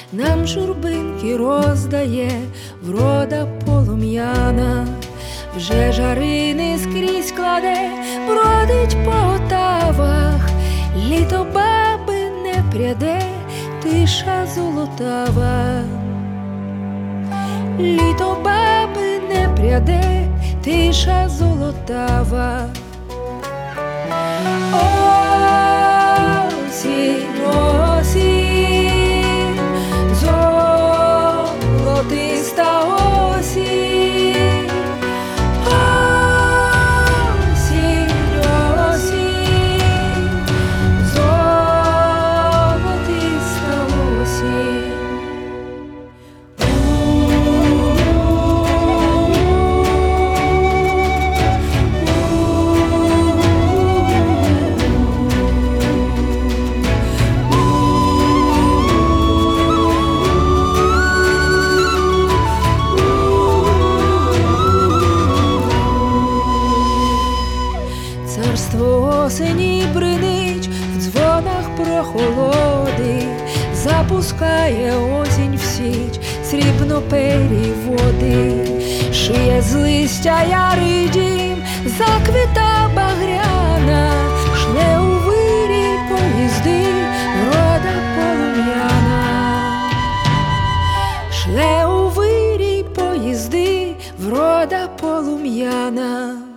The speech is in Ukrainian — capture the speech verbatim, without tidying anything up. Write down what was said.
нам журбинки роздає врода полум'яна, вже жарини скрізь кладе, бродить по отавах, літо баби не пряде, тиша золотава. Літо баби не пряде, тиша золотава. Осінь, осінь, золотиста осінь, осінь, осінь, золотиста осінь. Царство осені бринить в дзвонах прохолоди, запускає осінь в січ срібно-пері води, шиє з листя ярий дім, заквіта багряна, шле у вирій поїзди, врода полум'яна, шле у вирій поїзди, врода полум'яна.